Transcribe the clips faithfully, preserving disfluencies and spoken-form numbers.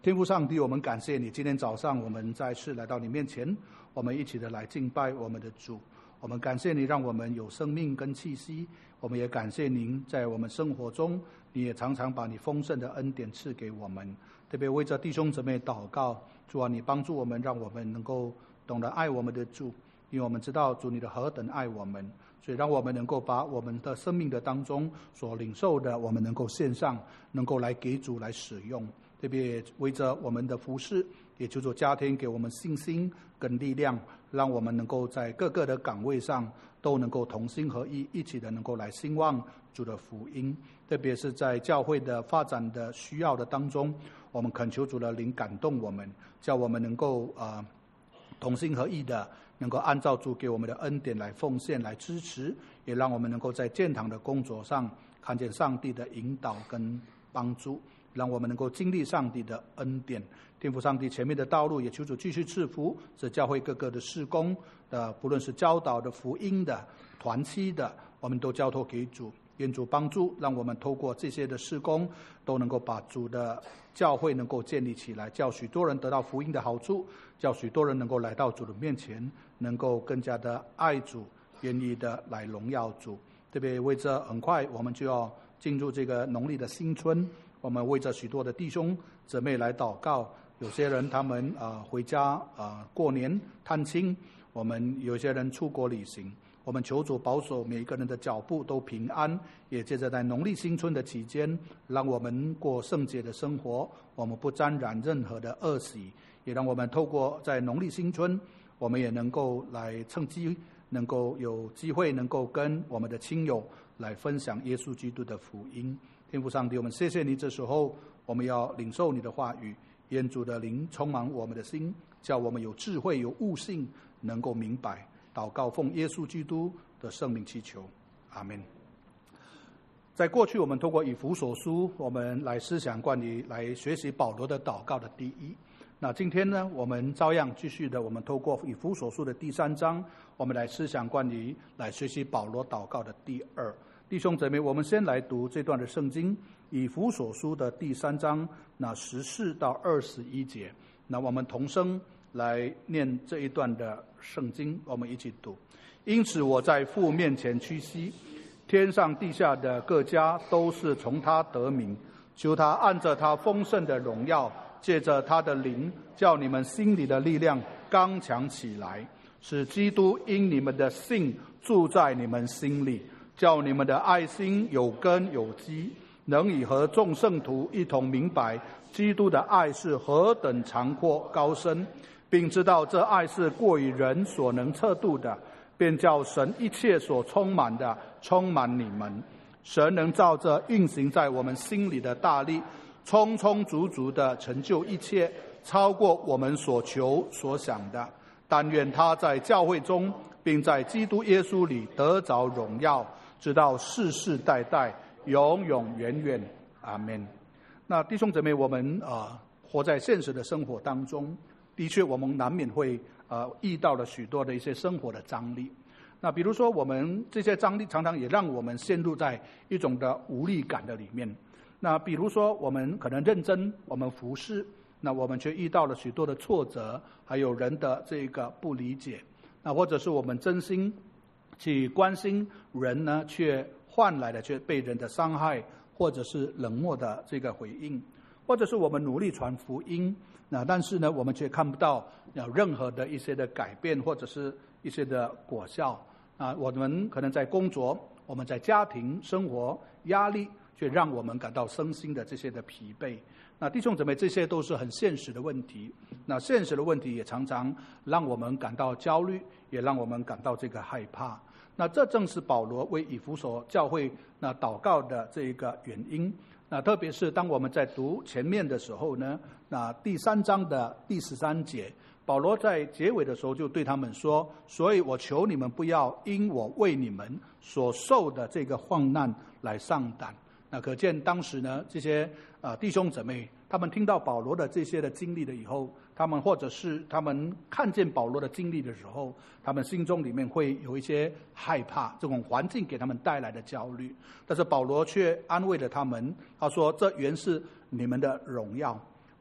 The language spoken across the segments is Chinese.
天父上帝，我们感谢你，今天早上我们再次来到你面前，我们一起的来敬拜我们的主。我们感谢你让我们有生命跟气息，我们也感谢您在我们生活中，你也常常把你丰盛的恩典赐给我们。特别为着弟兄姊妹祷告，主啊，你帮助我们，让我们能够懂得爱我们的主，因为我们知道主你的何等爱我们，所以让我们能够把我们的生命的当中所领受的，我们能够献上，能够来给主来使用。特别为着我们的服事，也求主加添给我们信心跟力量，让我们能够在各个的岗位上都能够同心合意，一起的能够来兴旺主的福音。特别是在教会的发展的需要的当中，我们恳求主的灵感动我们，叫我们能够呃同心合意的，能够按照主给我们的恩典来奉献来支持，也让我们能够在建堂的工作上看见上帝的引导跟帮助，让我们能够经历上帝的恩典。天父上帝前面的道路也求主继续赐福，使教会各个的事工的，不论是教导的、福音的、团契的，我们都交托给主，愿主帮助，让我们透过这些的事工都能够把主的教会能够建立起来，叫许多人得到福音的好处，叫许多人能够来到主的面前，能够更加的爱主，愿意的来荣耀主。特别为着很快我们就要进入这个农历的新春，我们为着许多的弟兄姊妹来祷告。有些人他们呃回家呃过年探亲，我们有些人出国旅行，我们求主保守每一个人的脚步都平安，也接着在农历新春的期间，让我们过圣洁的生活，我们不沾染任何的恶习，也让我们透过在农历新春，我们也能够来趁机能够有机会能够跟我们的亲友来分享耶稣基督的福音。天父上帝，我们谢谢你，这时候我们要领受你的话语，愿主的灵充满我们的心，叫我们有智慧有悟性，能够明白。祷告奉耶稣基督的圣名祈求，阿们。在过去我们透过以弗所书，我们来思想关于来学习保罗的祷告的第一。那今天呢，我们照样继续的，我们透过以弗所书的第三章，我们来思想关于来学习保罗祷告的第二。弟兄姊妹，我们先来读这段的圣经，以弗所书的第三章，那十四到二十一节。那我们同声来念这一段的圣经，我们一起读。因此我在父面前屈膝，天上地下的各家都是从他得名，求他按着他丰盛的荣耀，借着他的灵，叫你们心里的力量刚强起来，使基督因你们的信住在你们心里，叫你们的爱心有根有基，能以和众圣徒一同明白基督的爱是何等长阔高深，并知道这爱是过于人所能测度的，便叫神一切所充满的充满你们。神能照着运行在我们心里的大力，充充足足的成就一切，超过我们所求所想的。但愿他在教会中，并在基督耶稣里得着荣耀，直到世世代代永永远远，阿们。那弟兄姊妹，我们呃活在现实的生活当中，的确我们难免会呃遇到了许多的一些生活的张力。那比如说我们这些张力常常也让我们陷入在一种的无力感的里面。那比如说我们可能认真我们服事，那我们却遇到了许多的挫折，还有人的这个不理解。那或者是我们真心去关心人呢，却换来的却被人的伤害，或者是冷漠的这个回应，或者是我们努力传福音，那但是呢我们却看不到有任何的一些的改变，或者是一些的果效啊。我们可能在工作，我们在家庭生活压力，却让我们感到身心的这些的疲惫。那弟兄姊妹，这些都是很现实的问题。那现实的问题也常常让我们感到焦虑，也让我们感到这个害怕。那这正是保罗为以弗所教会那祷告的这一个原因。那特别是当我们在读前面的时候呢，那第三章的第十三节，保罗在结尾的时候就对他们说，所以我求你们不要因我为你们所受的这个患难来丧胆。那可见当时呢，这些呃弟兄姊妹，他们听到保罗的这些的经历了以后，他们或者是他们看见保罗的经历的时候，他们心中里面会有一些害怕，这种环境给他们带来的焦虑。但是保罗却安慰了他们，他说这原是你们的荣耀。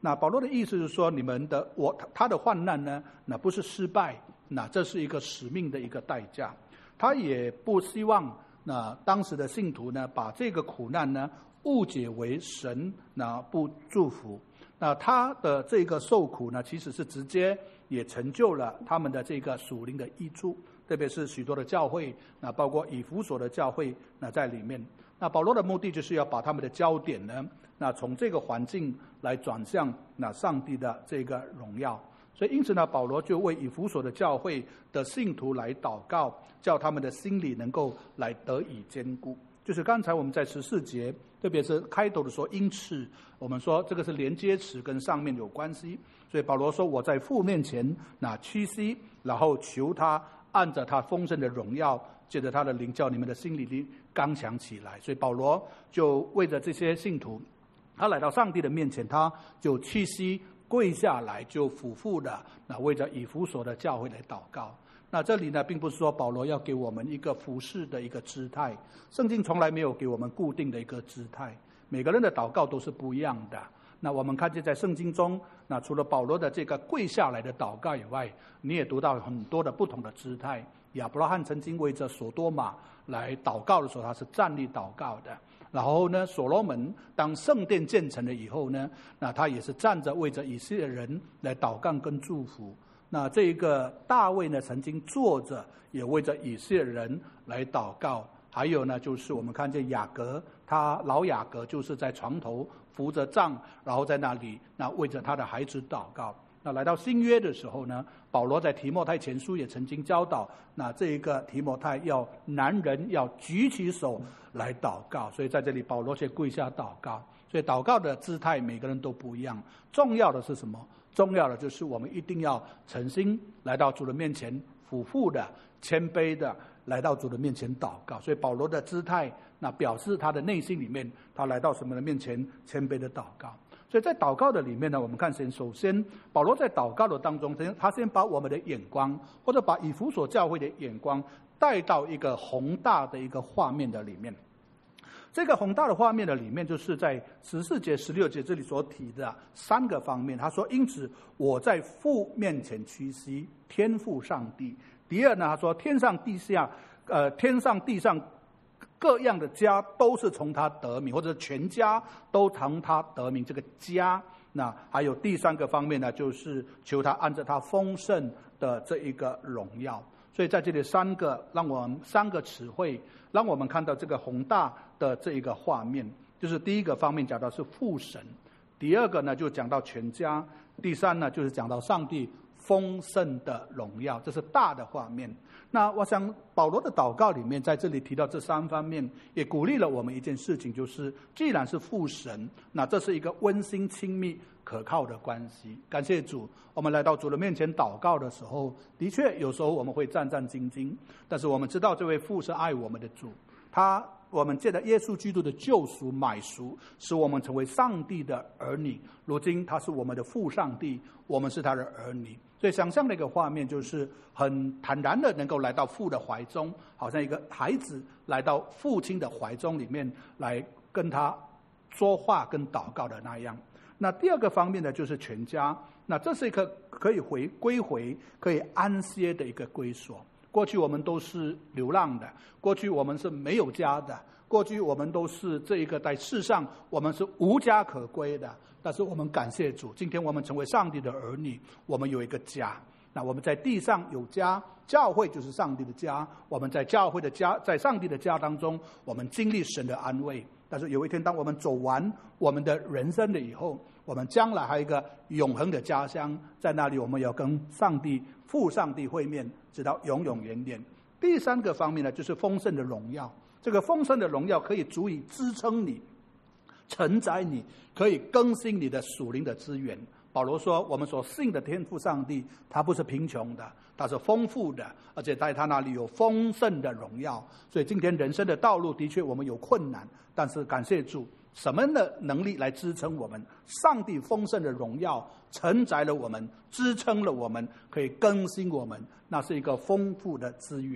那保罗的意思是说，你们的我他的患难呢，那不是失败，那这是一个使命的一个代价。他也不希望那当时的信徒呢，把这个苦难呢误解为神那不祝福。那他的这个受苦呢，其实是直接也成就了他们的这个属灵的益处，特别是许多的教会，那包括以弗所的教会，那在里面。那保罗的目的就是要把他们的焦点呢，那从这个环境来转向那上帝的这个荣耀。所以因此呢，保罗就为以弗所的教会的信徒来祷告，叫他们的心里能够来得以坚固。就是刚才我们在十四节，特别是开头的说因此，我们说这个是连接词，跟上面有关系。所以保罗说，我在父面前那屈膝，然后求他按着他丰盛的荣耀，借着他的灵，叫你们的心里刚强起来。所以保罗就为着这些信徒，他来到上帝的面前，他就屈膝跪下来，就俯伏的那为着以弗所的教会来祷告。那这里呢，并不是说保罗要给我们一个服事的一个姿态，圣经从来没有给我们固定的一个姿态，每个人的祷告都是不一样的。那我们看见在圣经中，那除了保罗的这个跪下来的祷告以外，你也读到很多的不同的姿态。亚伯拉罕曾经为着所多玛来祷告的时候，他是站立祷告的。然后呢，所罗门当圣殿建成了以后呢，那他也是站着为着以色列人来祷告跟祝福。那这一个大卫呢，曾经坐着也为着以色列人来祷告。还有呢，就是我们看见雅各，他老雅各就是在床头扶着杖，然后在那里那为着他的孩子祷告。那来到新约的时候呢，保罗在提摩太前书也曾经教导，那这一个提摩太要男人要举起手来祷告。所以在这里保罗却跪下祷告。所以祷告的姿态每个人都不一样，重要的是什么？重要的就是我们一定要诚心来到主的面前，俯伏的谦卑的来到主的面前祷告。所以保罗的姿态那表示他的内心里面，他来到什么的面前谦卑的祷告。所以在祷告的里面呢，我们看先首先保罗在祷告的当中，他先把我们的眼光，或者把以弗所教会的眼光带到一个宏大的一个画面的里面。这个宏大的画面的里面，就是在十四节十六节这里所提的三个方面。他说，因此我在父面前屈膝，天父上帝。第二呢，他说天上地下呃天上地上各样的家都是从他得名，或者全家都从他得名。这个家，那还有第三个方面呢，就是求他按着他丰盛的这一个荣耀。所以在这里三个让我们三个词汇，让我们看到这个宏大的这一个画面。就是第一个方面讲到是父神，第二个呢就讲到全家，第三呢就是讲到上帝丰盛的荣耀，这是大的画面。那我想保罗的祷告里面在这里提到这三方面，也鼓励了我们一件事情，就是既然是父神，那这是一个温馨亲密可靠的关系。感谢主，我们来到主的面前祷告的时候，的确有时候我们会战战兢兢，但是我们知道这位父是爱我们的主，他我们借着耶稣基督的救赎买赎，使我们成为上帝的儿女。如今他是我们的父上帝，我们是他的儿女。所以想象的一个画面，就是很坦然的能够来到父的怀中，好像一个孩子来到父亲的怀中里面来跟他说话跟祷告的那样。那第二个方面呢，就是全家。那这是一个可以回归回可以安歇的一个归所。过去我们都是流浪的，过去我们是没有家的，过去我们都是这一个在世上我们是无家可归的。但是我们感谢主，今天我们成为上帝的儿女，我们有一个家。那我们在地上有家，教会就是上帝的家，我们在教会的家，在上帝的家当中，我们经历神的安慰。但是有一天当我们走完我们的人生了以后，我们将来还有一个永恒的家乡，在那里我们要跟上帝父上帝会面，直到永永远远。第三个方面呢，就是丰盛的荣耀。这个丰盛的荣耀可以足以支撑你，承载你，可以更新你的属灵的资源。保罗说，我们所信的天父上帝，他不是贫穷的，他是丰富的，而且在他那里有丰盛的荣耀。所以今天人生的道路的确我们有困难，但是感谢主，什么的能力来支撑我们？上帝丰盛的荣耀承载了我们，支撑了我们，可以更新我们，那是一个丰富的资源。所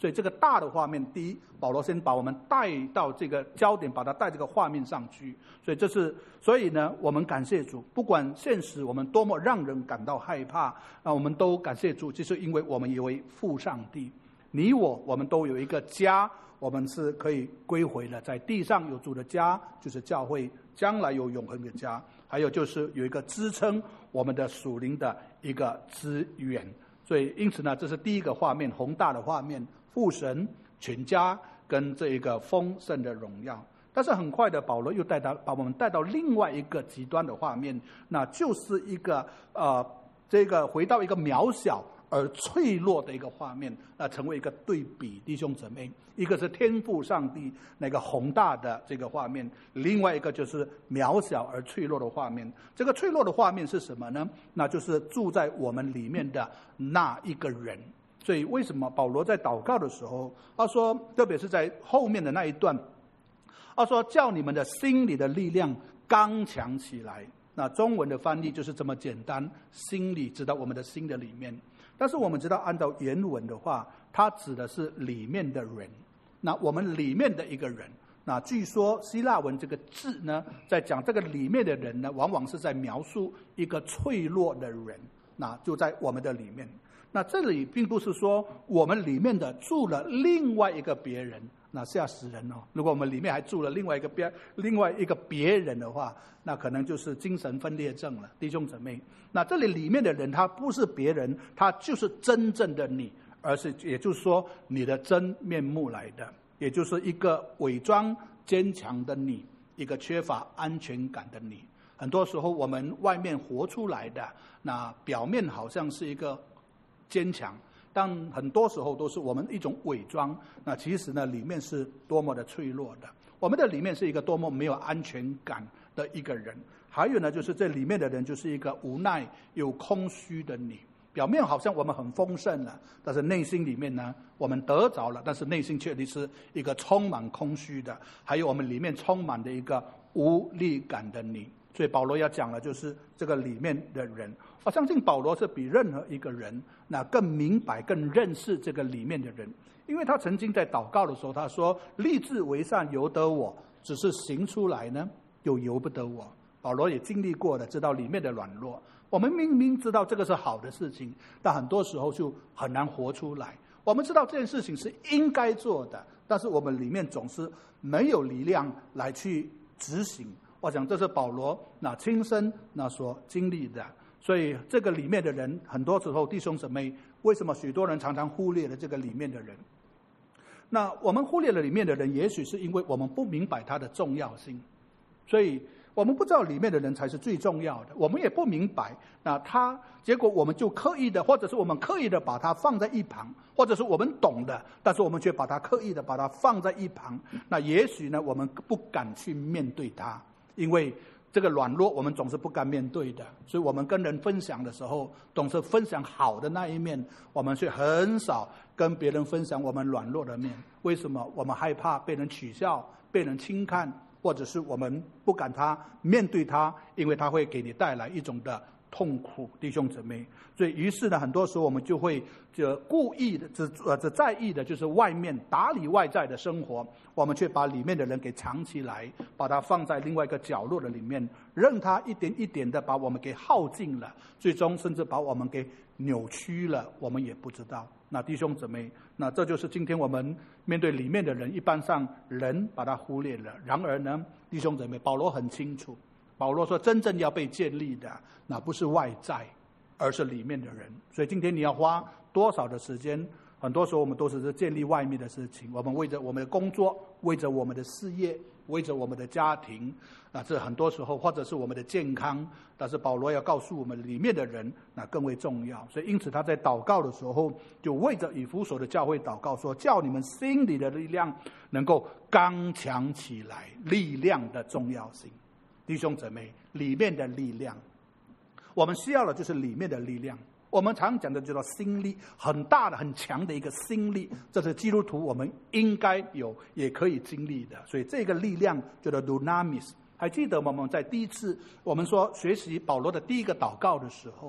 所以这个大的画面，第一，保罗先把我们带到这个焦点，把它带这个画面上去。所以这是，所以呢，我们感谢主，不管现实我们多么让人感到害怕，那我们都感谢主，就是因为我们有一位父上帝，你我我们都有一个家，我们是可以归回的，在地上有主的家，就是教会，将来有永恒的家，还有就是有一个支撑我们的属灵的一个资源。所以因此呢，这是第一个画面，宏大的画面，父神全家跟这一个丰盛的荣耀。但是很快的，保罗又带到把我们带到另外一个极端的画面，那就是一个呃这个回到一个渺小而脆弱的一个画面，那成为一个对比。弟兄姊妹，一个是天父上帝那个宏大的这个画面，另外一个就是渺小而脆弱的画面。这个脆弱的画面是什么呢？那就是住在我们里面的那一个人。所以为什么保罗在祷告的时候，他说，特别是在后面的那一段，他说叫你们的心里的力量刚强起来。那中文的翻译就是这么简单，心里知道我们的心的里面。但是我们知道，按照原文的话，它指的是里面的人。那我们里面的一个人，那据说希腊文这个字呢，在讲这个里面的人呢，往往是在描述一个脆弱的人，那就在我们的里面。那这里并不是说我们里面的住了另外一个别人，那吓死人哦！如果我们里面还住了另外一个别另外一个别人的话，那可能就是精神分裂症了，弟兄姊妹。那这里里面的人，他不是别人，他就是真正的你，而是也就是说你的真面目来的，也就是一个伪装坚强的你，一个缺乏安全感的你。很多时候我们外面活出来的，那表面好像是一个坚强，但很多时候都是我们一种伪装，那其实呢，里面是多么的脆弱的。我们的里面是一个多么没有安全感的一个人。还有呢，就是这里面的人就是一个无奈又空虚的你。表面好像我们很丰盛了，但是内心里面呢，我们得着了，但是内心确实是一个充满空虚的。还有我们里面充满的一个无力感的你。所以保罗要讲的就是这个里面的人。我相信保罗是比任何一个人那更明白更认识这个里面的人，因为他曾经在祷告的时候他说，立志为善由得我，只是行出来呢又由不得我。保罗也经历过的，知道里面的软弱。我们明明知道这个是好的事情，但很多时候就很难活出来。我们知道这件事情是应该做的，但是我们里面总是没有力量来去执行。我想这是保罗那亲身那所经历的。所以这个里面的人，很多时候弟兄姊妹，为什么许多人常常忽略了这个里面的人？那我们忽略了里面的人，也许是因为我们不明白他的重要性，所以我们不知道里面的人才是最重要的，我们也不明白，那他结果我们就刻意的，或者是我们刻意的把它放在一旁，或者是我们懂的，但是我们却把它刻意的把它放在一旁。那也许呢，我们不敢去面对它，因为这个软弱我们总是不敢面对的，所以我们跟人分享的时候总是分享好的那一面，我们却很少跟别人分享我们软弱的面。为什么？我们害怕被人取笑，被人轻看，或者是我们不敢他面对他，因为他会给你带来一种的痛苦，弟兄姊妹。所以于是呢，很多时候我们就会就故意的只呃只在意的就是外面打理外在的生活，我们却把里面的人给藏起来，把它放在另外一个角落的里面，任他一点一点的把我们给耗尽了，最终甚至把我们给扭曲了，我们也不知道。那弟兄姊妹，那这就是今天我们面对里面的人，一般上人把它忽略了。然而呢，弟兄姊妹，保罗很清楚，保罗说真正要被建立的，那不是外在，而是里面的人。所以今天你要花多少的时间，很多时候我们都是建立外面的事情，我们为着我们的工作，为着我们的事业，为着我们的家庭，那这很多时候或者是我们的健康，但是保罗要告诉我们里面的人那更为重要。所以因此他在祷告的时候就为着以弗所的教会祷告说，叫你们心里的力量能够刚强起来，力量的重要性。弟兄姊妹，里面的力量，我们需要的就是里面的力量。我们常讲的叫做心力，很大的很强的一个心力，这是基督徒我们应该有也可以经历的。所以这个力量叫做 dunamis。 还记得我们在第一次我们说学习保罗的第一个祷告的时候，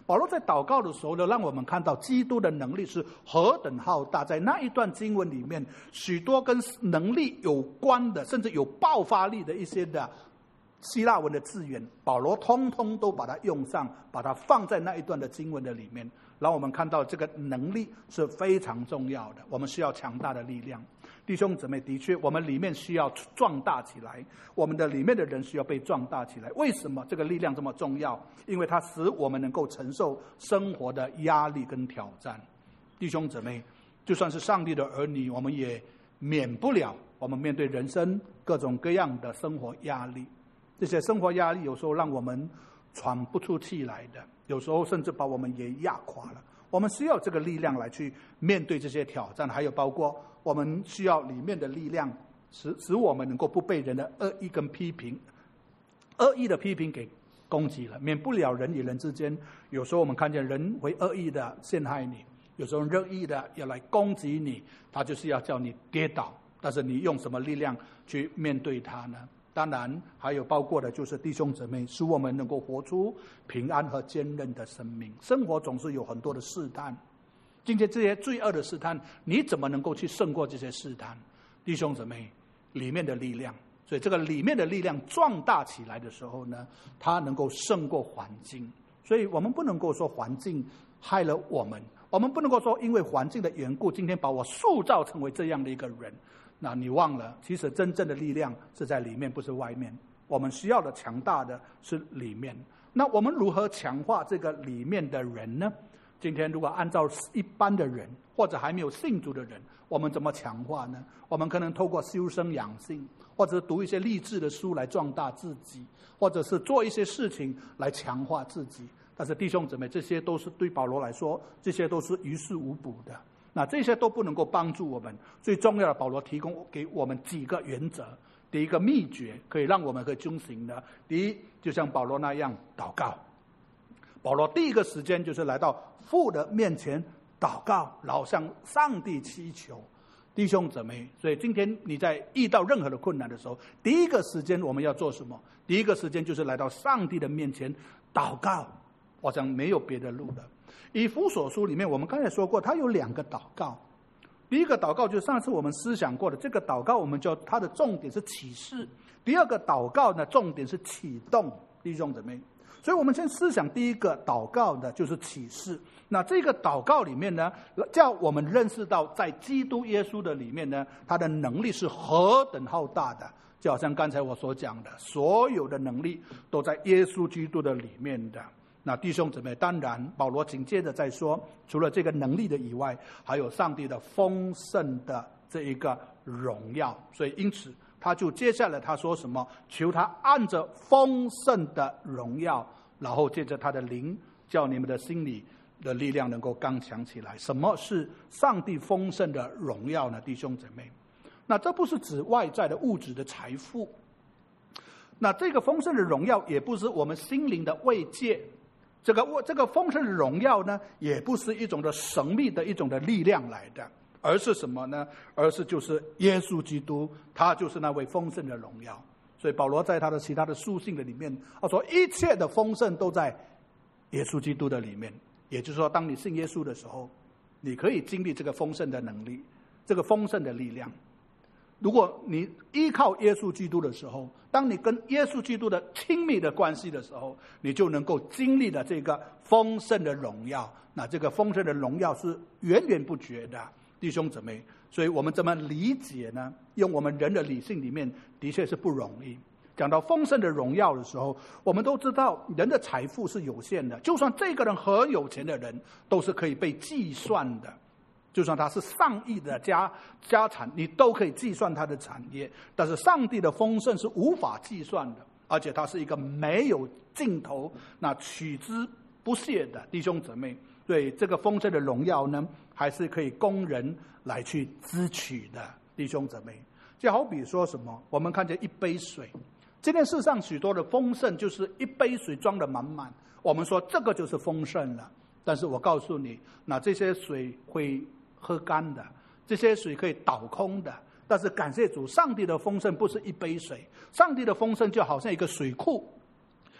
保罗在祷告的时候呢，让我们看到基督的能力是何等浩大。在那一段经文里面，许多跟能力有关的，甚至有爆发力的一些的希腊文的字眼，保罗通通都把它用上，把它放在那一段的经文的里面，让我们看到这个能力是非常重要的。我们需要强大的力量，弟兄姊妹，的确我们里面需要壮大起来，我们的里面的人需要被壮大起来。为什么这个力量这么重要？因为它使我们能够承受生活的压力跟挑战。弟兄姊妹，就算是上帝的儿女，我们也免不了我们面对人生各种各样的生活压力。这些生活压力有时候让我们喘不出气来的，有时候甚至把我们也压垮了。我们需要这个力量来去面对这些挑战，还有包括我们需要里面的力量，使使我们能够不被人的恶意跟批评、恶意的批评给攻击了。免不了人与人之间，有时候我们看见人会恶意的陷害你，有时候恶意的要来攻击你，他就是要叫你跌倒，但是你用什么力量去面对他呢？当然还有包括的就是弟兄姊妹，使我们能够活出平安和坚韧的生命。生活总是有很多的试探，今天这些罪恶的试探，你怎么能够去胜过这些试探？弟兄姊妹，里面的力量，所以这个里面的力量壮大起来的时候呢，它能够胜过环境。所以我们不能够说环境害了我们，我们不能够说因为环境的缘故，今天把我塑造成为这样的一个人。那你忘了，其实真正的力量是在里面，不是外面。我们需要的强大的是里面。那我们如何强化这个里面的人呢？今天如果按照一般的人或者还没有信主的人，我们怎么强化呢？我们可能透过修身养性，或者是读一些励志的书来壮大自己，或者是做一些事情来强化自己。但是弟兄姊妹，这些都是对保罗来说，这些都是于事无补的。那这些都不能够帮助我们。最重要的，保罗提供给我们几个原则。第一个秘诀可以让我们可以遵行的，第一，就像保罗那样祷告。保罗第一个时间就是来到父的面前祷告，然后向上帝祈求。弟兄姊妹，所以今天你在遇到任何的困难的时候，第一个时间我们要做什么？第一个时间就是来到上帝的面前祷告。我想没有别的路的。以弗所书里面，我们刚才说过，它有两个祷告。第一个祷告就是上次我们思想过的，这个祷告我们叫它的重点是启示。第二个祷告呢，重点是启动。弟兄姊妹，所以我们先思想第一个祷告的就是启示。那这个祷告里面呢，叫我们认识到在基督耶稣的里面呢，他的能力是何等浩大的。就好像刚才我所讲的，所有的能力都在耶稣基督的里面的。那弟兄姊妹，当然保罗紧接着再说，除了这个能力的以外，还有上帝的丰盛的这一个荣耀。所以因此他就接下来他说什么？求他按着丰盛的荣耀，然后借着他的灵，叫你们的心里的力量能够刚强起来。什么是上帝丰盛的荣耀呢？弟兄姊妹，那这不是指外在的物质的财富，那这个丰盛的荣耀也不是我们心灵的慰藉。这个这个丰盛的荣耀呢，也不是一种的神秘的一种的力量来的，而是什么呢？而是就是耶稣基督，他就是那位丰盛的荣耀。所以保罗在他的其他的书信的里面，他说一切的丰盛都在耶稣基督的里面。也就是说，当你信耶稣的时候，你可以经历这个丰盛的能力，这个丰盛的力量。如果你依靠耶稣基督的时候，当你跟耶稣基督的亲密的关系的时候，你就能够经历了这个丰盛的荣耀。那这个丰盛的荣耀是源源不绝的，弟兄姊妹。所以我们怎么理解呢？用我们人的理性里面的确是不容易。讲到丰盛的荣耀的时候，我们都知道人的财富是有限的，就算这个人很有钱的人，都是可以被计算的。就算他是上亿的家家产，你都可以计算他的产业。但是上帝的丰盛是无法计算的，而且它是一个没有尽头，那取之不竭的。弟兄姊妹，对这个丰盛的荣耀呢，还是可以供人来去支取的。弟兄姊妹，就好比说什么，我们看见一杯水，今天世上许多的丰盛就是一杯水装得满满，我们说这个就是丰盛了。但是我告诉你，那这些水会喝干的，这些水可以倒空的。但是感谢主，上帝的丰盛不是一杯水，上帝的丰盛就好像一个水库，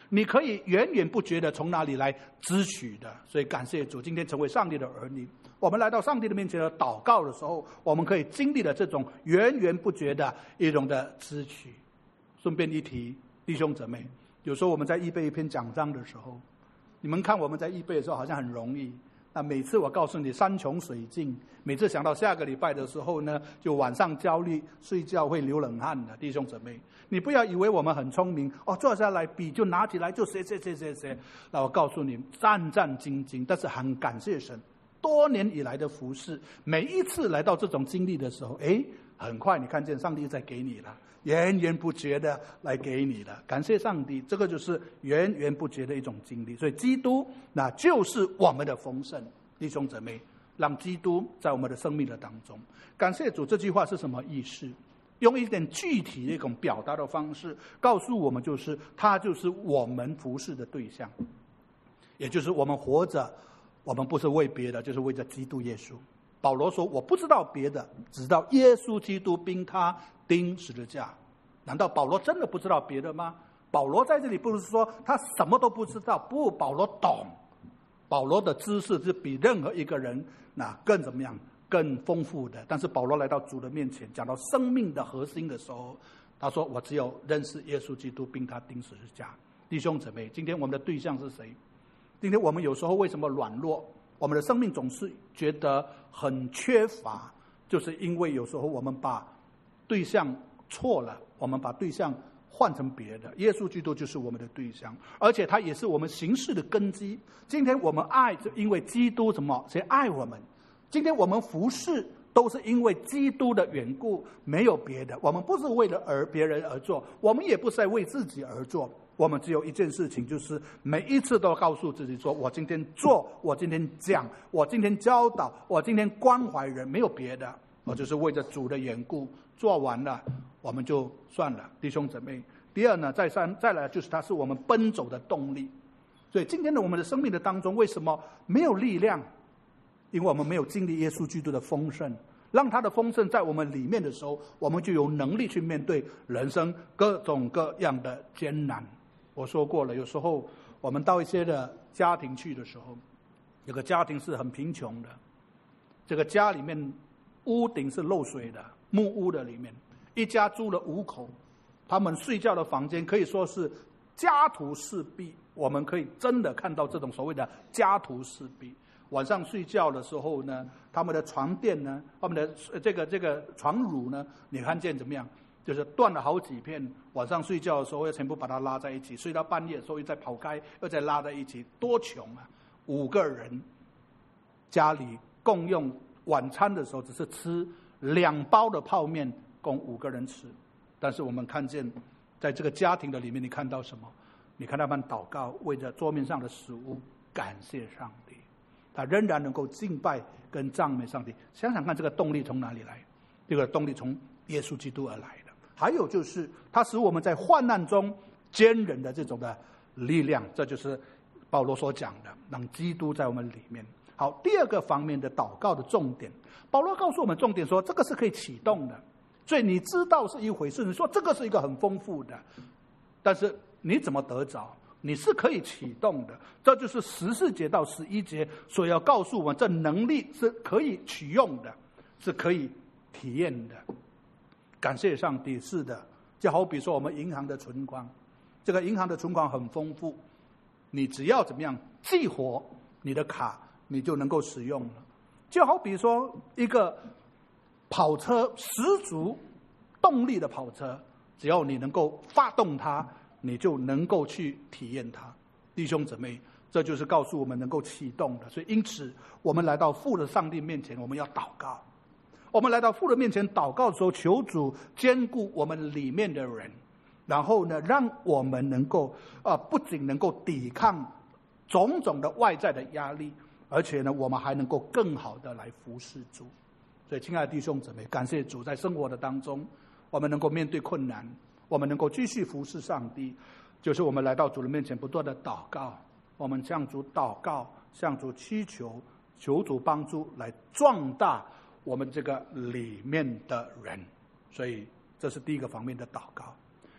你可以源源不绝的从哪里来支取的。所以感谢主，今天成为上帝的儿女，我们来到上帝的面前的祷告的时候，我们可以经历了这种源源不绝的一种的支取。顺便一提，弟兄姊妹，有时候我们在预备一篇讲章的时候，你们看我们在预备的时候好像很容易，那每次我告诉你山穷水尽，每次想到下个礼拜的时候呢，就晚上焦虑，睡觉会流冷汗的。弟兄姊妹，你不要以为我们很聪明哦，坐下来笔就拿起来就写写写写写。那我告诉你，战战兢兢，但是很感谢神，多年以来的服事，每一次来到这种经历的时候，哎，很快你看见上帝在给你了，源源不绝的来给你了。感谢上帝，这个就是源源不绝的一种经历。所以基督那就是我们的丰盛。弟兄姊妹，让基督在我们的生命的当中。感谢主，这句话是什么意思？用一点具体的一种表达的方式告诉我们，就是他就是我们服事的对象，也就是我们活着，我们不是为别的，就是为着基督耶稣。保罗说，我不知道别的，只知道耶稣基督并他钉十字架。难道保罗真的不知道别的吗？保罗在这里不是说他什么都不知道，不，保罗懂。保罗的知识是比任何一个人那更怎么样，更丰富的。但是保罗来到主的面前，讲到生命的核心的时候，他说，我只有认识耶稣基督并他钉十字架。弟兄姊妹，今天我们的对象是谁？今天我们有时候为什么软弱，我们的生命总是觉得很缺乏，就是因为有时候我们把对象错了，我们把对象换成别的。耶稣基督就是我们的对象，而且他也是我们行事的根基。今天我们爱，就因为基督什么？谁爱我们？今天我们服侍都是因为基督的缘故，没有别的。我们不是为了而别人而做，我们也不是在为自己而做。我们只有一件事情，就是每一次都告诉自己说，我今天做，我今天讲，我今天教导，我今天关怀人，没有别的，我就是为着主的缘故。做完了我们就算了。弟兄姊妹，第二呢，再三再来就是它是我们奔走的动力。所以今天的我们的生命的当中，为什么没有力量？因为我们没有经历耶稣基督的丰盛，让他的丰盛在我们里面的时候，我们就有能力去面对人生各种各样的艰难。我说过了，有时候我们到一些的家庭去的时候，有个家庭是很贫穷的，这个家里面屋顶是漏水的，木屋的里面，一家住了五口，他们睡觉的房间可以说是家徒四壁。我们可以真的看到这种所谓的家徒四壁。晚上睡觉的时候呢，他们的床垫呢，他们的这个这个床褥呢，你看见怎么样？就是断了好几片。晚上睡觉的时候要全部把它拉在一起，睡到半夜的时候又再跑开，又再拉在一起，多穷啊！五个人家里共用晚餐的时候，只是吃两包的泡面供五个人吃。但是我们看见在这个家庭的里面，你看到什么？你看他们祷告，为着桌面上的食物感谢上帝，他仍然能够敬拜跟赞美上帝。想想看，这个动力从哪里来？这个动力从耶稣基督而来的。还有就是它使我们在患难中坚忍的这种的力量，这就是保罗所讲的，让基督在我们里面。好，第二个方面的祷告的重点，保罗告诉我们重点说，这个是可以启动的。所以你知道是一回事，你说这个是一个很丰富的，但是你怎么得着？你是可以启动的。这就是十四节到十一节所要告诉我们，这能力是可以取用的，是可以体验的。感谢上帝，是的，就好比说我们银行的存款，这个银行的存款很丰富，你只要怎么样激活你的卡，你就能够使用了。就好比说一个跑车，十足动力的跑车，只要你能够发动它，你就能够去体验它。弟兄姊妹，这就是告诉我们能够启动的。所以因此我们来到父的上帝面前，我们要祷告。我们来到父的面前祷告的时候，求主兼顾我们里面的人，然后呢，让我们能够啊、呃，不仅能够抵抗种种的外在的压力，而且呢，我们还能够更好的来服侍主。所以亲爱的弟兄姊妹，感谢主，在生活的当中，我们能够面对困难，我们能够继续服侍上帝，就是我们来到主的面前不断的祷告，我们向主祷告，向主祈求，求主帮助来壮大我们这个里面的人。所以这是第一个方面的祷告。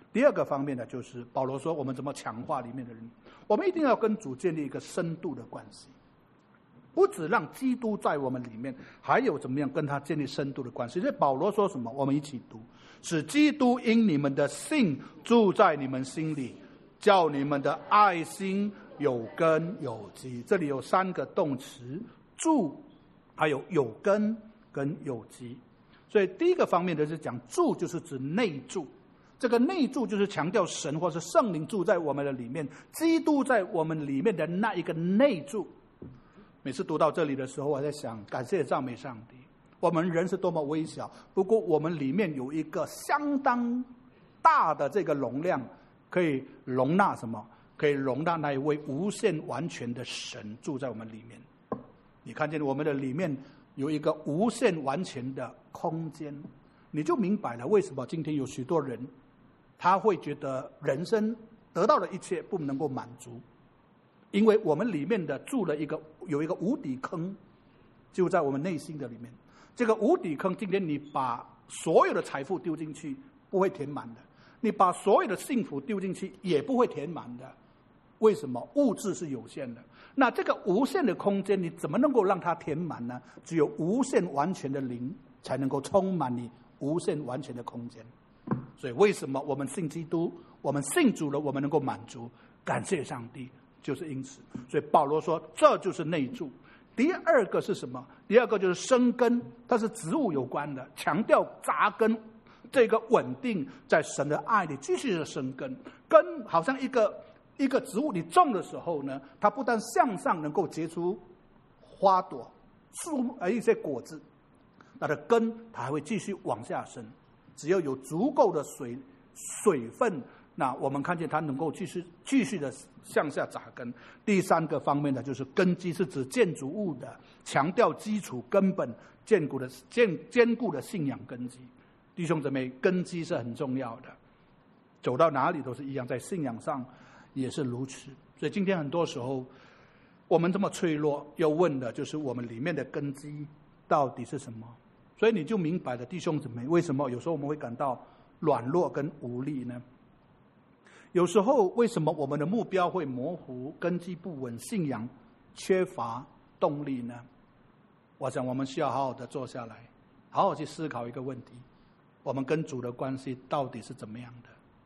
第二个方面呢，就是保罗说我们怎么强化里面的人，我们一定要跟主建立一个深度的关系，不只让基督在我们里面，还有怎么样跟他建立深度的关系。所以保罗说什么？我们一起读：使基督因你们的信住在你们心里，叫你们的爱心有根有基。这里有三个动词：住，还有有根跟有基。所以第一个方面的是讲住，就是指内住。这个内住就是强调神或是圣灵住在我们的里面，基督在我们里面的那一个内住。每次读到这里的时候，我在想，感谢赞美上帝，我们人是多么微小，不过我们里面有一个相当大的这个容量，可以容纳什么？可以容纳那一位无限完全的神住在我们里面。你看见我们的里面有一个无限完全的空间，你就明白了为什么今天有许多人他会觉得人生得到的一切不能够满足，因为我们里面的住了一个有一个无底坑，就在我们内心的里面。这个无底坑，今天你把所有的财富丢进去不会填满的，你把所有的幸福丢进去也不会填满的。为什么？物质是有限的，那这个无限的空间你怎么能够让它填满呢？只有无限完全的灵才能够充满你无限完全的空间。所以为什么我们信基督，我们信主了，我们能够满足？感谢上帝，就是因此。所以保罗说这就是内住。第二个是什么？第二个就是生根，它是植物有关的，强调扎根，这个稳定在神的爱里继续的生根。根好像一个一个植物，你种的时候呢，它不但向上能够结出花朵、树呃一些果子，它的根它还会继续往下生。只要有足够的水水分，那我们看见它能够继续继续的向下扎根。第三个方面呢，就是根基，是指建筑物的，强调基础根本坚固的坚坚固的信仰根基。弟兄姊妹，根基是很重要的，走到哪里都是一样，在信仰上也是如此。所以今天很多时候我们这么脆弱，要问的就是我们里面的根基到底是什么。所以你就明白了，弟兄姊妹，为什么有时候我们会感到软弱跟无力呢？有时候为什么我们的目标会模糊、根基不稳、信仰缺乏动力呢？我想我们需要好好的坐下来，好好去思考一个问题：我们跟主的关系到底是怎么样的？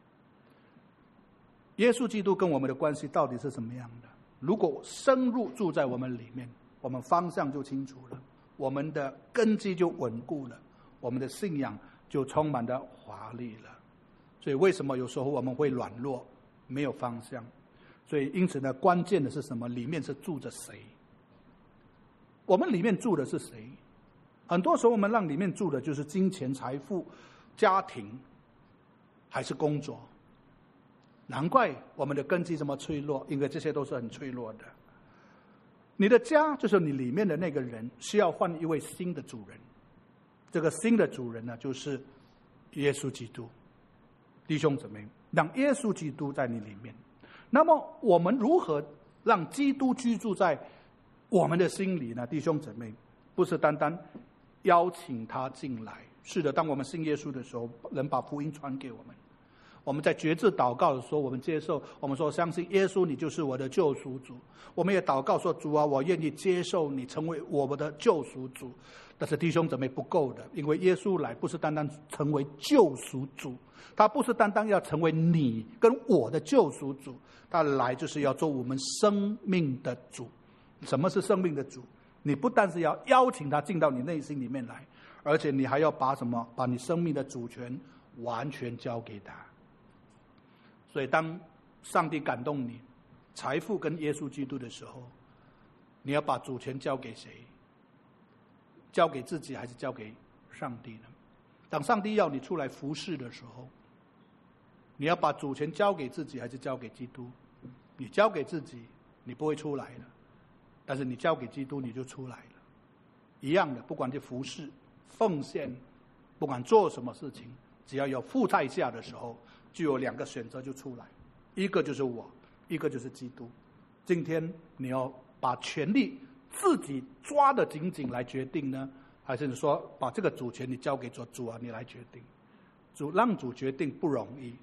耶稣基督跟我们的关系到底是怎么样的？如果深入住在我们里面，我们方向就清楚了，我们的根基就稳固了，我们的信仰就充满了华丽了。所以为什么有时候我们会软弱，没有方向？所以因此呢，关键的是什么？里面是住着谁？我们里面住的是谁？很多时候我们让里面住的就是金钱、财富、家庭，还是工作。难怪我们的根基这么脆弱，因为这些都是很脆弱的。你的家就是你里面的那个人，需要换一位新的主人。这个新的主人呢，就是耶稣基督。弟兄姊妹，让耶稣基督在你里面。那么我们如何让基督居住在我们的心里呢？弟兄姊妹，不是单单邀请他进来。是的，当我们信耶稣的时候，能把福音传给我们。我们在决志祷告的时候，我们接受，我们说相信耶稣，你就是我的救赎主。我们也祷告说，主啊，我愿意接受你成为我们的救赎主。但是弟兄姊妹，不够的，因为耶稣来不是单单成为救赎主，他不是单单要成为你跟我的救赎主，他来就是要做我们生命的主。什么是生命的主？你不但是要邀请他进到你内心里面来，而且你还要把什么？把你生命的主权完全交给他。所以当上帝感动你财富跟耶稣基督的时候，你要把主权交给谁？交给自己还是交给上帝呢？当上帝要你出来服侍的时候，你要把主权交给自己还是交给基督？你交给自己，你不会出来了，但是你交给基督，你就出来了。一样的，不管是服侍、奉献，不管做什么事情，只要有付代价的时候，就有两个选择就出来，一个就是我，一个就是基督。今天你要把权力自己抓得紧紧来决定呢，还是你说把这个主权你交给主主啊，你来决定？主让主决定不容易，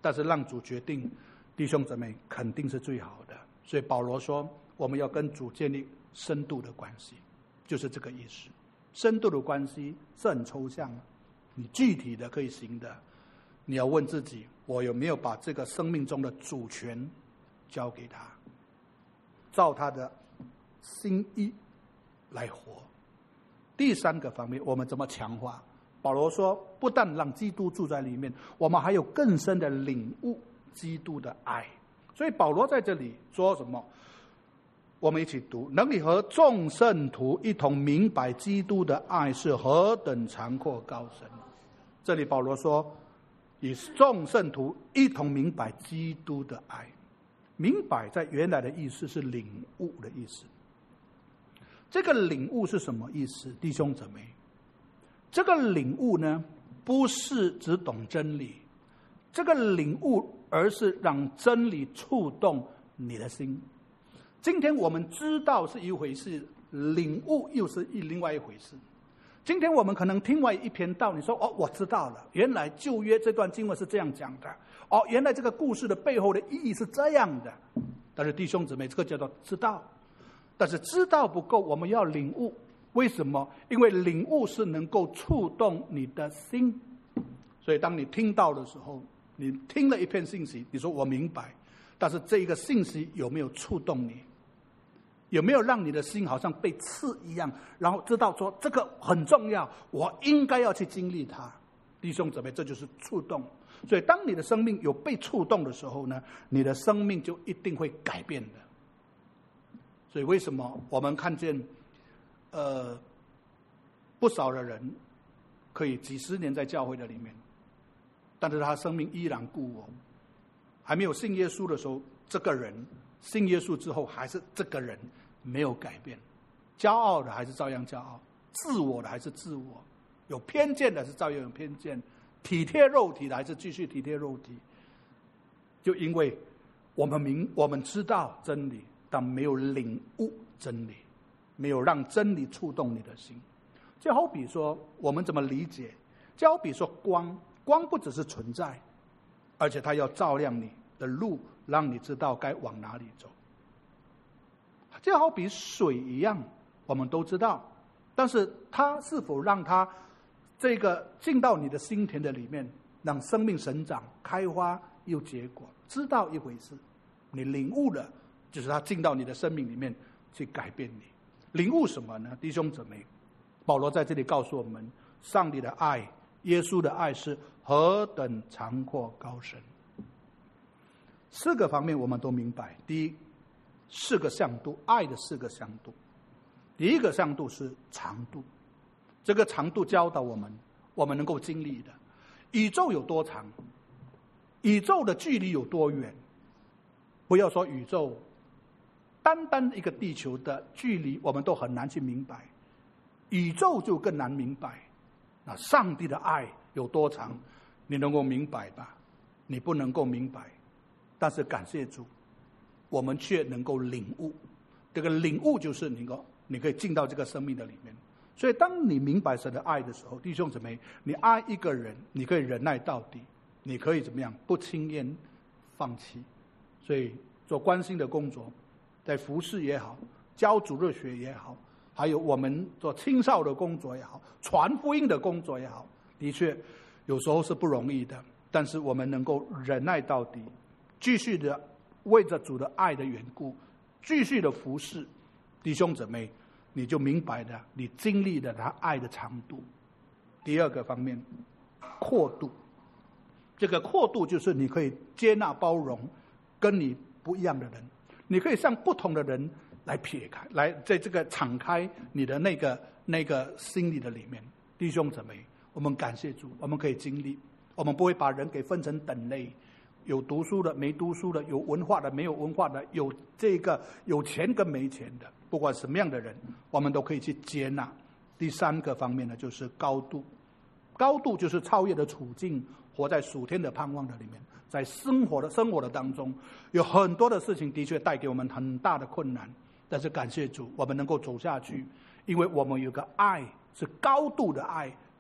但是让主决定，弟兄姊妹肯定是最好的。所以保罗说，我们要跟主建立深度的关系，就是这个意思。深度的关系是很抽象，你具体的可以行的，你要问自己，我有没有把这个生命中的主权交给他，照他的心意来活。第三个方面，我们怎么强化？保罗说，不但让基督住在里面，我们还有更深的领悟基督的爱。所以保罗在这里说什么？我们一起读，能你和众圣徒一同明白基督的爱是何等长阔高深。这里保罗说，与众圣徒一同明白基督的爱。明白在原来的意思是领悟的意思。这个领悟是什么意思？弟兄姊妹，这个领悟呢，不是只懂真理，这个领悟而是让真理触动你的心。今天我们知道是一回事，领悟又是另外一回事。今天我们可能听完一篇道，你说哦，我知道了，原来旧约这段经文是这样讲的，哦，原来这个故事的背后的意义是这样的。但是弟兄姊妹，这个叫做知道，但是知道不够，我们要领悟。为什么？因为领悟是能够触动你的心。所以当你听到的时候，你听了一片信息，你说我明白，但是这一个信息有没有触动你？有没有让你的心好像被刺一样，然后知道说这个很重要，我应该要去经历它？弟兄姊妹，这就是触动。所以当你的生命有被触动的时候呢，你的生命就一定会改变的。所以为什么我们看见呃不少的人可以几十年在教会的里面，但是他生命依然故我。还没有信耶稣的时候，这个人信耶稣之后还是这个人，没有改变。骄傲的还是照样骄傲，自我的还是自我，有偏见的是照样有偏见，体贴肉体的还是继续体贴肉体。就因为我们明我们知道真理，但没有领悟真理，没有让真理触动你的心。就好比说我们怎么理解，就好比说光光不只是存在，而且它要照亮你的路，让你知道该往哪里走。就好比水一样，我们都知道，但是它是否让它这个进到你的心田的里面，让生命生长开花又结果，知道一回事，你领悟了，就是它进到你的生命里面去改变你。领悟什么呢？弟兄姊妹，保罗在这里告诉我们，上帝的爱，耶稣的爱是何等长阔高深。四个方面我们都明白。第一，四个向度，爱的四个向度。第一个向度是长度，这个长度教导我们，我们能够经历的。宇宙有多长？宇宙的距离有多远？不要说宇宙，单单一个地球的距离，我们都很难去明白，宇宙就更难明白。那上帝的爱有多长？你能够明白吧？你不能够明白，但是感谢主，我们却能够领悟。这个领悟就是你够，你可以进到这个生命的里面。所以当你明白神的爱的时候，弟兄姊妹，你爱一个人，你可以忍耐到底，你可以怎么样？不轻言放弃。所以做关心的工作，在服事也好，教主日学也好，还有我们做青少的工作也好，传福音的工作也好，的确有时候是不容易的，但是我们能够忍耐到底，继续的为着主的爱的缘故，继续的服事。弟兄姊妹，你就明白了，你经历了他爱的长度。第二个方面，阔度。这个阔度就是你可以接纳包容跟你不一样的人，你可以向不同的人来撇开，来在这个敞开你的那个那个心里的里面。弟兄姊妹，我们感谢主，我们可以经历，我们不会把人给分成等类，有读书的没读书的，有文化的没有文化的，有这个有钱跟没钱的，不管什么样的人，我们都可以去接纳。第三个方面呢，就是高度。高度就是超越的处境，活在属天的盼望的里面。在生活的生活的当中，有很多的事情的确带给我们很大的困难，但是感谢主，我们能够走下去，因为我们有个爱是高度的爱，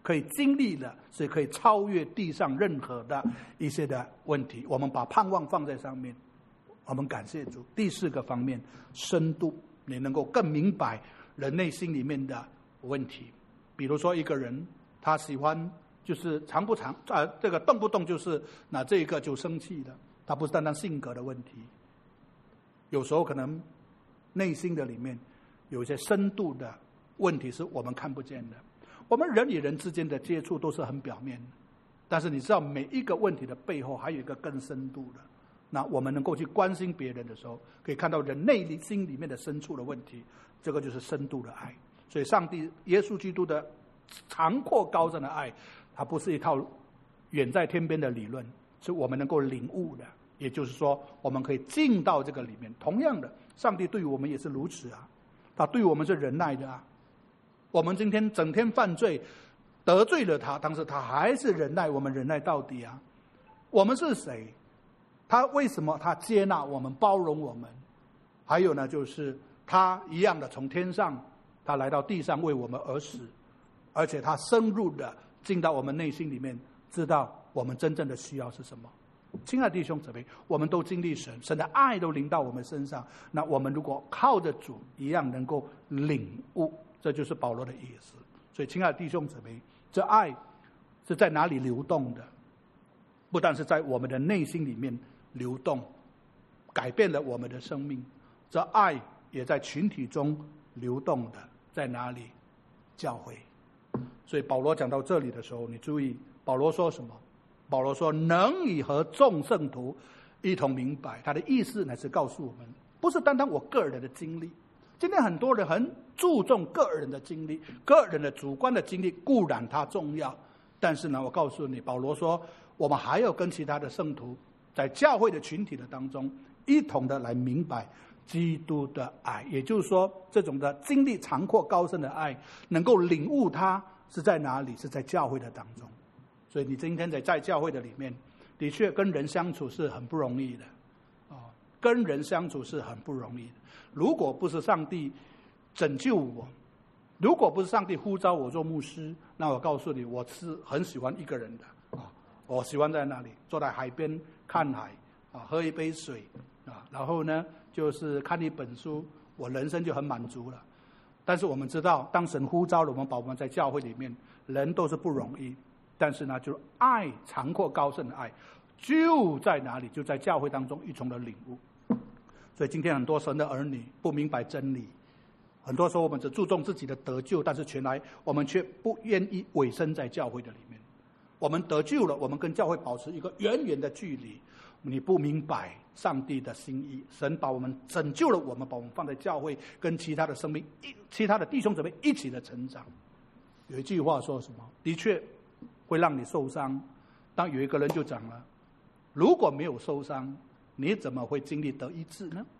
可以经历的，是可以超越地上任何的一些的问题。我们把盼望放在上面，我们感谢主。第四个方面，深度，你能够更明白人内心里面的问题。比如说一个人，他喜欢就是长不长啊、呃，这个动不动就是那这个就生气的，他不是单单性格的问题，有时候可能内心的里面有一些深度的问题是我们看不见的。我们人与人之间的接触都是很表面的，但是你知道每一个问题的背后还有一个更深度的。那我们能够去关心别人的时候，可以看到人内心里面的深处的问题，这个就是深度的爱。所以上帝耶稣基督的长阔高深的爱，它不是一套远在天边的理论，是我们能够领悟的。也就是说，我们可以进到这个里面。同样的，上帝对于我们也是如此啊，他对我们是忍耐的啊。我们今天整天犯罪，得罪了他，但是他还是忍耐我们，忍耐到底啊。我们是谁？他为什么他接纳我们，包容我们？还有呢，就是他一样的从天上，他来到地上为我们而死，而且他深入的进到我们内心里面，知道我们真正的需要是什么。亲爱的弟兄姊妹，我们都经历神，神的爱都临到我们身上。那我们如果靠着主，一样能够领悟，这就是保罗的意思。所以，亲爱的弟兄姊妹，这爱是在哪里流动的？不但是在我们的内心里面流动，改变了我们的生命。这爱也在群体中流动的，在哪里？教会。所以保罗讲到这里的时候，你注意，保罗说什么？保罗说：“能以和众圣徒一同明白。”他的意思乃是告诉我们，不是单单我个人的经历。今天很多人很注重个人的经历，个人的主观的经历固然它重要，但是呢，我告诉你，保罗说，我们还要跟其他的圣徒在教会的群体的当中，一同的来明白基督的爱。也就是说，这种的经历长阔高深的爱，能够领悟它是在哪里，是在教会的当中。所以你今天在在教会的里面，的确跟人相处是很不容易的，哦，跟人相处是很不容易的。如果不是上帝拯救我，如果不是上帝呼召我做牧师，那我告诉你，我是很喜欢一个人的啊，我喜欢在那里坐在海边看海啊，喝一杯水啊，然后呢就是看一本书，我人生就很满足了。但是我们知道，当神呼召了我们，把我们在教会里面，人都是不容易。但是呢，就是爱长阔高深的爱，就在哪里？就在教会当中一重的领悟。所以今天很多神的儿女不明白真理，很多时候我们只注重自己的得救，但是原来我们却不愿意委身在教会的里面。我们得救了，我们跟教会保持一个远远的距离。你不明白上帝的心意，神把我们拯救了，我们把我们放在教会，跟其他的生命、其他的弟兄姊妹一起的成长。有一句话说什么？的确会让你受伤。当有一个人就讲了，如果没有受伤，你怎么会经历得医治呢？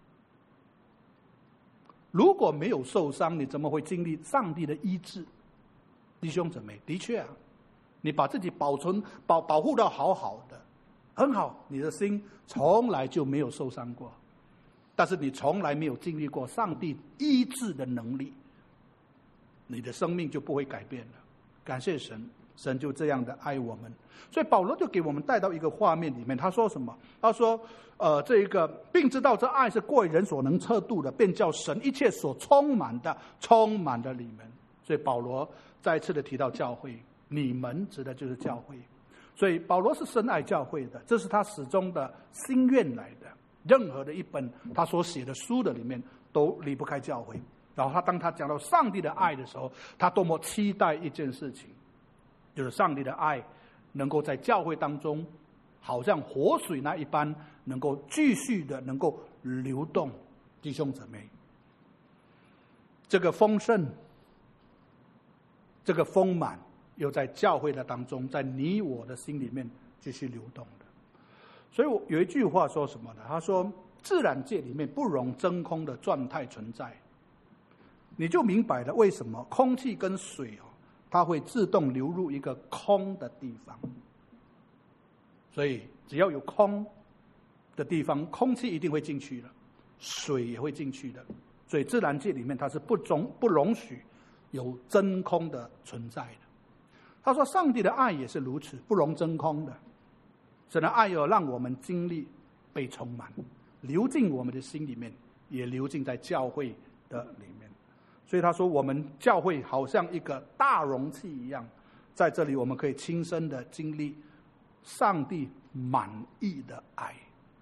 如果没有受伤，你怎么会经历上帝的医治？弟兄姊妹，的确啊，你把自己保存保保护到好好的，很好，你的心从来就没有受伤过，但是你从来没有经历过上帝医治的能力，你的生命就不会改变了。感谢神，神就这样的爱我们。所以保罗就给我们带到一个画面里面，他说什么？他说呃，这一个并知道这爱是过于人所能测度的，便叫神一切所充满的充满了你们。所以保罗再次的提到教会，你们指的就是教会。所以保罗是深爱教会的，这是他始终的心愿来的。任何的一本他所写的书的里面都离不开教会。然后他当他讲到上帝的爱的时候，他多么期待一件事情，就是上帝的爱能够在教会当中好像活水那一般，能够继续的能够流动。弟兄姊妹，这个丰盛，这个丰满又在教会的当中，在你我的心里面继续流动的。所以我有一句话说什么呢？他说自然界里面不容真空的状态存在，你就明白了为什么空气跟水哦，它会自动流入一个空的地方。所以只要有空的地方，空气一定会进去的，水也会进去的。所以自然界里面它是不容不容许有真空的存在的。 他说上帝的爱也是如此，不容真空的。神的爱要让我们经历被充满，流进我们的心里面，也流进在教会的里面。所以他说我们教会好像一个大容器一样，在这里我们可以亲身的经历上帝满意的爱。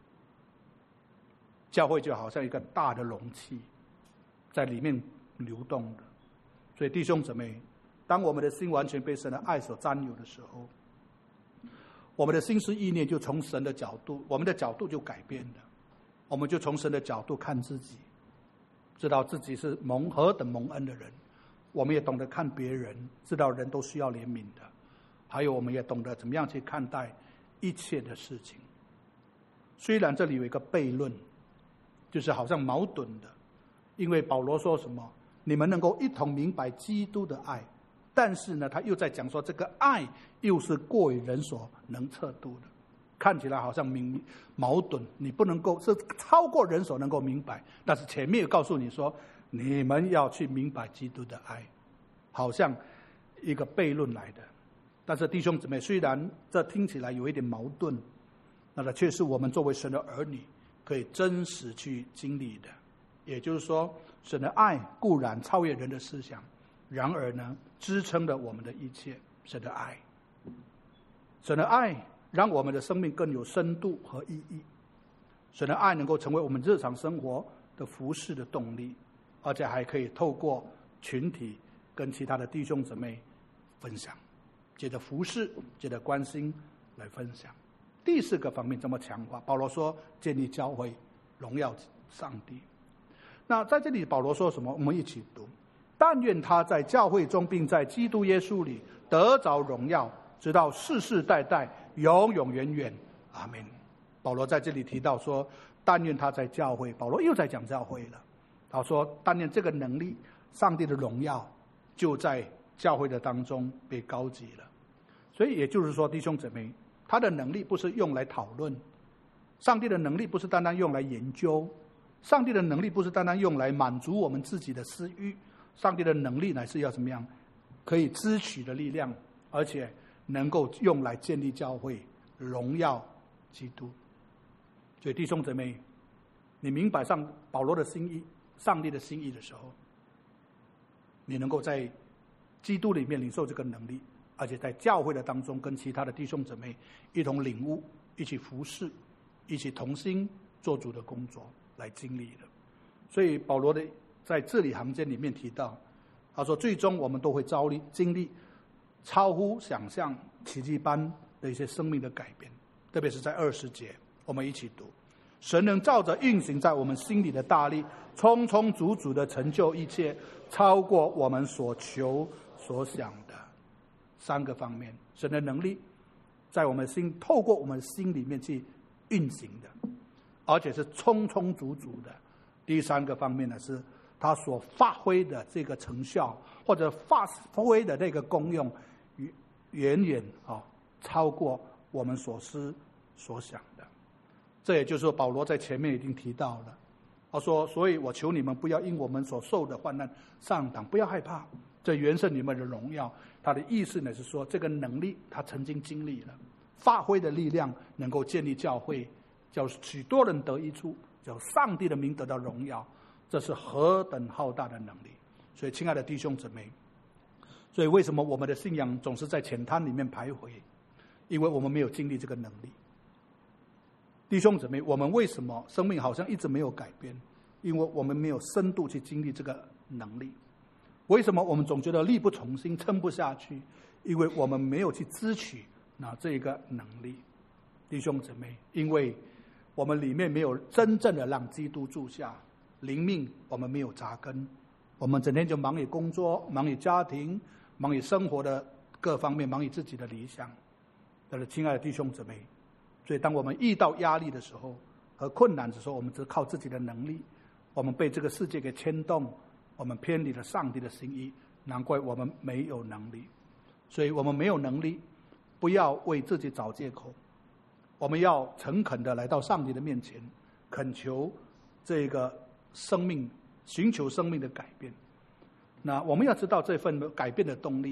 教会就好像一个大的容器，在里面流动的。所以弟兄姊妹，当我们的心完全被神的爱所占有的时候，我们的心思意念就从神的角度，我们的角度就改变了。我们就从神的角度看自己，知道自己是蒙何等蒙恩的人。我们也懂得看别人，知道人都需要怜悯的。还有我们也懂得怎么样去看待一切的事情。虽然这里有一个悖论，就是好像矛盾的，因为保罗说什么？你们能够一同明白基督的爱，但是呢，他又在讲说这个爱又是过于人所能测度的，看起来好像明矛盾，你不能够是超过人所能够明白，但是前面又告诉你说你们要去明白基督的爱，好像一个悖论来的。但是弟兄姊妹，虽然这听起来有一点矛盾，那么却是我们作为神的儿女可以真实去经历的。也就是说，神的爱固然超越人的思想，然而呢，支撑了我们的一切。神的爱，神的爱让我们的生命更有深度和意义。神的爱能够成为我们日常生活的服事的动力，而且还可以透过群体跟其他的弟兄姊妹分享，借着服事，借着关心来分享。第四个方面这么强化，保罗说建立教会，荣耀上帝。那在这里保罗说什么？我们一起读：但愿他在教会中，并在基督耶稣里得着荣耀，直到世世代代，永永远远。阿们。保罗在这里提到说，但愿他在教会，保罗又在讲教会了。他说，但愿这个能力，上帝的荣耀就在教会的当中被高举了。所以也就是说，弟兄姊妹，他的能力不是用来讨论，上帝的能力不是单单用来研究，上帝的能力不是单单用来满足我们自己的私欲，上帝的能力乃是要怎么样？可以支取的力量，而且能够用来建立教会，荣耀基督。所以弟兄姊妹，你明白上保罗的心意，上帝的心意的时候，你能够在基督里面领受这个能力，而且在教会的当中跟其他的弟兄姊妹一同领悟，一起服侍，一起同心做主的工作来经历的。所以保罗的在字里行间里面提到，他说最终我们都会遭历经历超乎想象奇迹般的一些生命的改变。特别是在二十节，我们一起读：神能照着运行在我们心里的大力，充充足足的成就一切，超过我们所求所想的。三个方面，神的能力在我们心，透过我们心里面去运行的，而且是充充足足的。第三个方面呢，是他所发挥的这个成效，或者发挥的那个功用，远远啊超过我们所思所想的。这也就是说，保罗在前面已经提到了，他说：所以我求你们不要因我们所受的患难上当，不要害怕，这原是你们的荣耀。他的意思呢是说，这个能力他曾经经历了，发挥的力量能够建立教会，叫许多人得益处，叫上帝的名得到荣耀，这是何等浩大的能力。所以亲爱的弟兄姊妹，所以为什么我们的信仰总是在浅滩里面徘徊？因为我们没有经历这个能力。弟兄姊妹，我们为什么生命好像一直没有改变？因为我们没有深度去经历这个能力。为什么我们总觉得力不从心，撑不下去？因为我们没有去支取那这个能力。弟兄姊妹，因为我们里面没有真正的让基督住下，灵命我们没有扎根，我们整天就忙于工作，忙于家庭，忙于生活的各方面，忙于自己的理想。但是亲爱的弟兄姊妹，所以当我们遇到压力的时候和困难的时候，我们只靠自己的能力，我们被这个世界给牵动，我们偏离了上帝的心意，难怪我们没有能力。所以我们没有能力，不要为自己找借口，我们要诚恳的来到上帝的面前，恳求这个生命，寻求生命的改变。那我们要知道这份改变的动力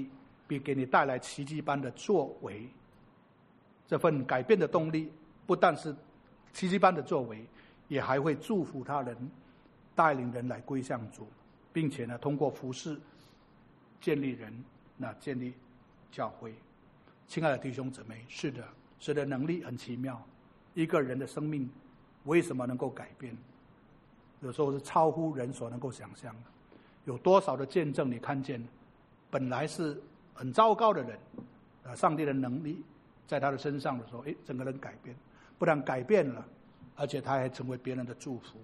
并给你带来奇迹般的作为。这份改变的动力不但是奇迹般的作为，也还会祝福他人，带领人来归向主，并且呢，通过服事建立人，那建立教会。亲爱的弟兄姊妹，是的，神的能力很奇妙。一个人的生命为什么能够改变？有时候是超乎人所能够想象的。有多少的见证你看见，本来是很糟糕的人，啊，上帝的能力在他的身上的时候，哎，整个人改变，不但改变了，而且他还成为别人的祝福。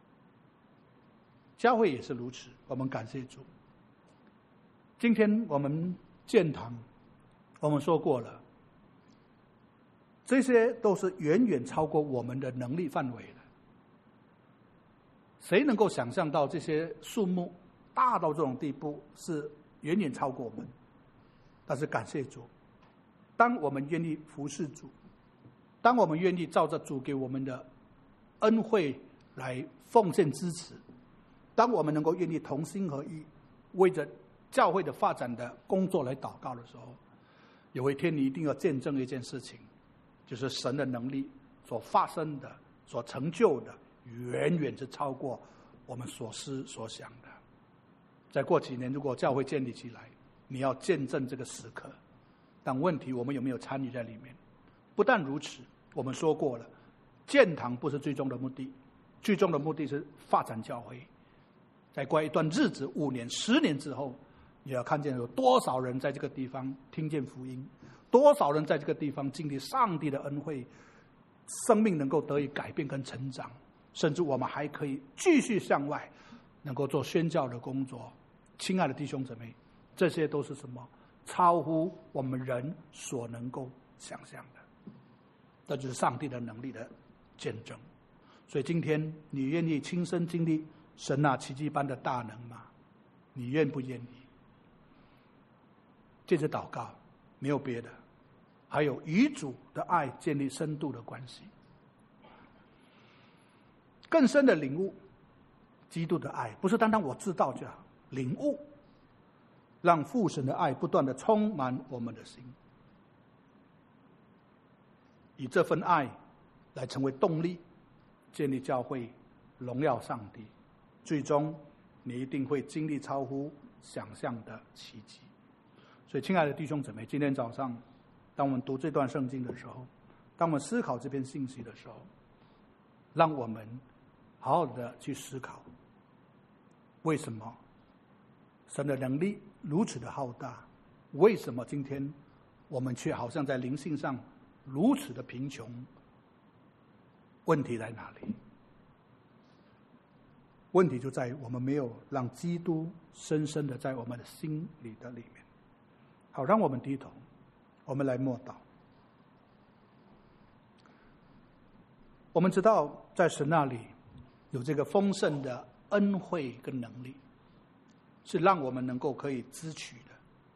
教会也是如此，我们感谢主。今天我们建堂，我们说过了，这些都是远远超过我们的能力范围的。谁能够想象到这些数目大到这种地步，是远远超过我们？但是感谢主，当我们愿意服侍主，当我们愿意照着主给我们的恩惠来奉献支持，当我们能够愿意同心合意，为着教会的发展的工作来祷告的时候，有一天你一定要见证一件事情，就是神的能力所发生的、所成就的，远远是超过我们所思所想的。再过几年，如果教会建立起来，你要见证这个时刻。但问题，我们有没有参与在里面？不但如此，我们说过了，建堂不是最终的目的，最终的目的是发展教会。再过一段日子，五年、十年之后，你要看见有多少人在这个地方听见福音，多少人在这个地方经历上帝的恩惠，生命能够得以改变跟成长，甚至我们还可以继续向外，能够做宣教的工作。亲爱的弟兄姊妹，这些都是什么？超乎我们人所能够想象的。这就是上帝的能力的见证。所以今天你愿意亲身经历神那奇迹般的大能吗？你愿不愿意？接着祷告，没有别的，还有与主的爱建立深度的关系，更深的领悟基督的爱，不是单单我知道就好，领悟，让父神的爱不断的充满我们的心，以这份爱来成为动力，建立教会，荣耀上帝。最终你一定会经历超乎想象的奇迹。所以亲爱的弟兄姊妹，今天早上当我们读这段圣经的时候，当我们思考这篇信息的时候，让我们好好的去思考，为什么神的能力如此的浩大，为什么今天我们却好像在灵性上如此的贫穷？问题在哪里？问题就在于我们没有让基督深深的在我们的心里的里面。好，让我们低头，我们来默祷。我们知道在神那里有这个丰盛的恩惠跟能力，是让我们能够可以支取的。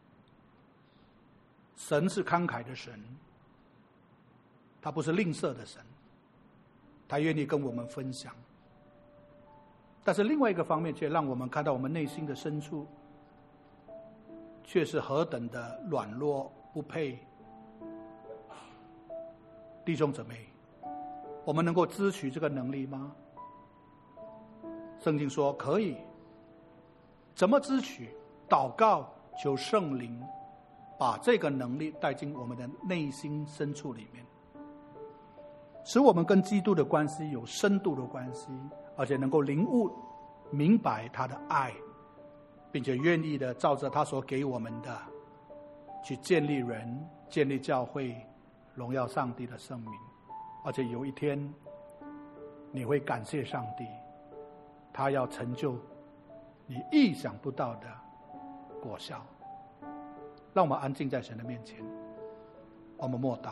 神是慷慨的神，他不是吝啬的神，他愿意跟我们分享。但是另外一个方面却让我们看到我们内心的深处却是何等的软弱不配。弟兄姊妹，我们能够支取这个能力吗？圣经说可以。怎么支取？祷告，求圣灵把这个能力带进我们的内心深处里面，使我们跟基督的关系有深度的关系，而且能够领悟明白他的爱，并且愿意的照着他所给我们的去建立人，建立教会，荣耀上帝的圣名。而且有一天你会感谢上帝，他要成就你意想不到的果效。让我们安静在神的面前，我们默祷。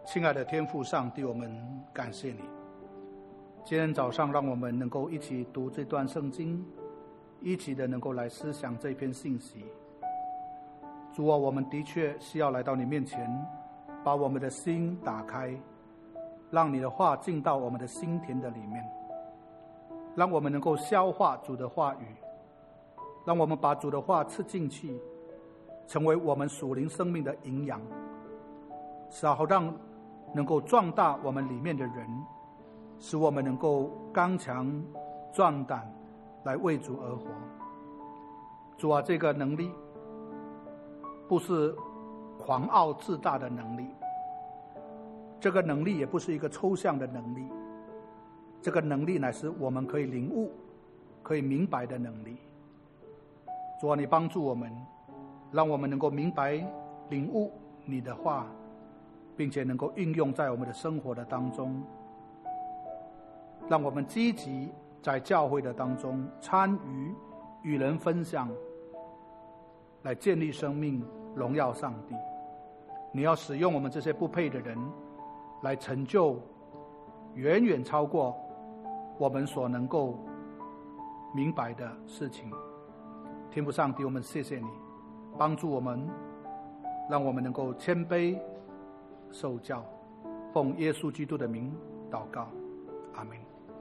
亲爱的天父上帝，我们感谢你。今天早上让我们能够一起读这段圣经，一起的能够来思想这篇信息。主啊，我们的确需要来到你面前，把我们的心打开，让你的话进到我们的心田的里面，让我们能够消化主的话语，让我们把主的话吃进去，成为我们属灵生命的营养，是好让能够壮大我们里面的人，使我们能够刚强壮胆，来为主而活。主啊，这个能力不是狂傲自大的能力，这个能力也不是一个抽象的能力，这个能力乃是我们可以领悟、可以明白的能力。主啊，你帮助我们，让我们能够明白、领悟你的话，并且能够运用在我们的生活的当中，让我们积极在教会的当中参与，与人分享，来建立生命，荣耀上帝。你要使用我们这些不配的人，来成就远远超过我们所能够明白的事情。天父上帝，我们谢谢你帮助我们，让我们能够谦卑受教，奉耶稣基督的名祷告，阿们。